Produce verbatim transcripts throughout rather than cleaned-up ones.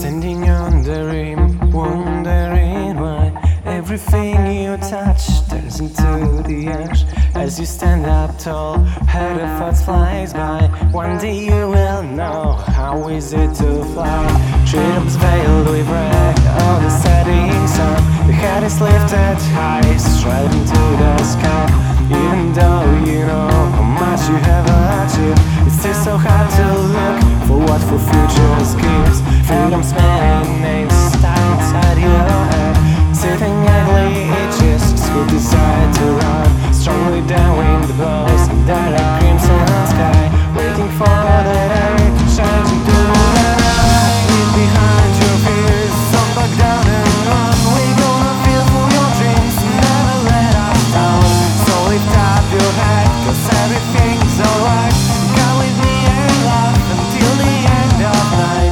Standing on the rim, wondering why everything you touch turns into the ash. As you stand up tall, head of thoughts flies by. One day you will know how is it to fly. Treetops veiled with red, all the setting sun. The head is lifted high, striving to the sky. Even though you know how much you have achieved, it's still so hard to look for what for futures gives. Freedom's many names stuck inside your head. Sitting idly, it just who decide to run. Strongly down wind blows under a crimson sky, waiting for the day to change into the night. Leave behind your fears, don't back down and run. We gonna feel for your dreams, never let us down. So lift up your head, cause everything's alright. Come with me and laugh until the end of night.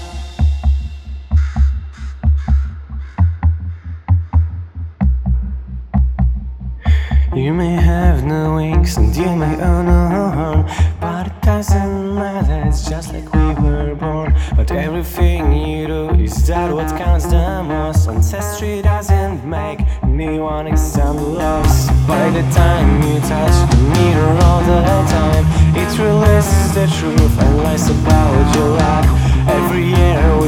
You may have no wings and you may own a horn, but it doesn't matter, it's just like we were born. But everything you do, is that what counts the most? Ancestry doesn't make anyone extend the loss. By the time you touch the mirror all the time, it releases the truth and lies about your life. Every year